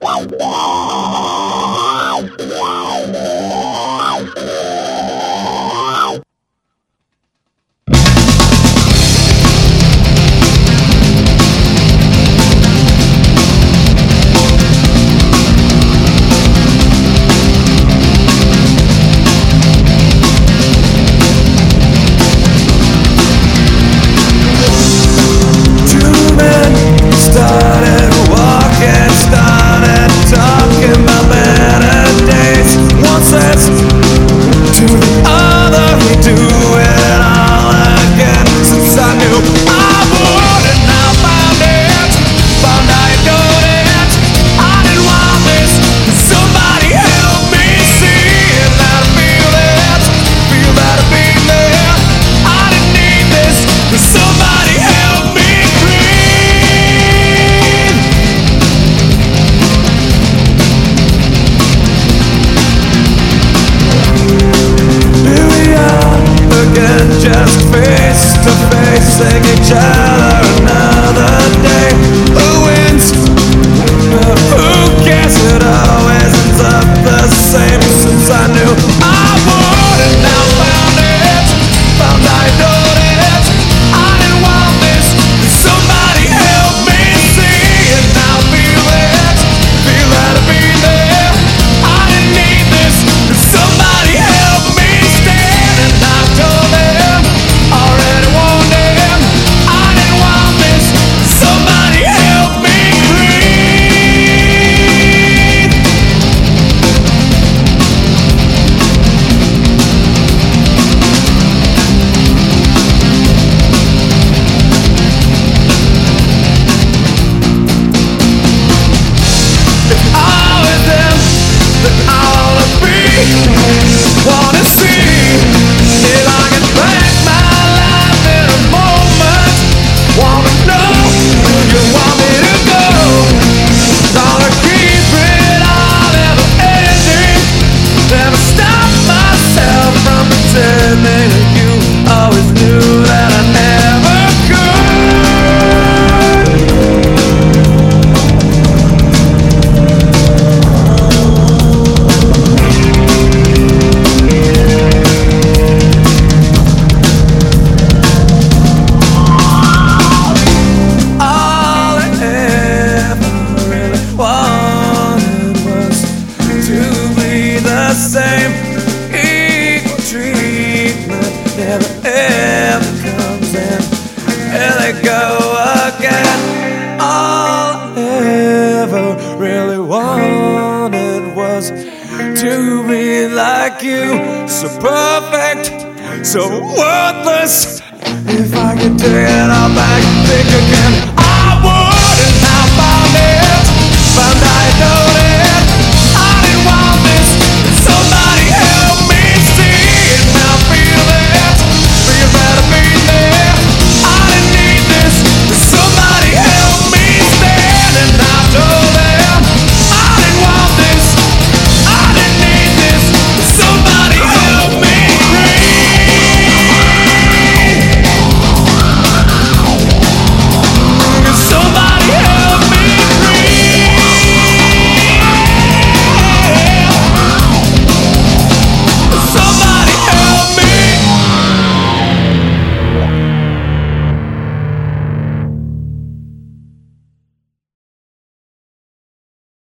Started walking, started talking about better days. One says to the other, we do it all again. Since I knew I would, and now found it, found I adored it. I didn't want this, somebody help me see it, that I feel that I've been there. I didn't need this, somebody help me. Just face to face, seeing each other another day. Who wins? Who cares? It always ends up the same. Since I knew I would, and now found it, found I adored it. I didn't want this, somebody help me see it. Now feel that I've been there. I didn't need this, somebody help me stand. And I told them, already warned them, I didn't want this, somebody help me breathe. If I was them, then I wanna be, wanna see if I can break my life in a moment. Wanna know where you want me to go. Gonna keep it all, never ending. Never stop myself from pretending that you always knew that I never could. All I ever really wanted was to be the same. Equal treatment never ever comes in. Here they go again. All I ever really wanted was to be like you, so perfect, so worthless. If I could take it all back, think again.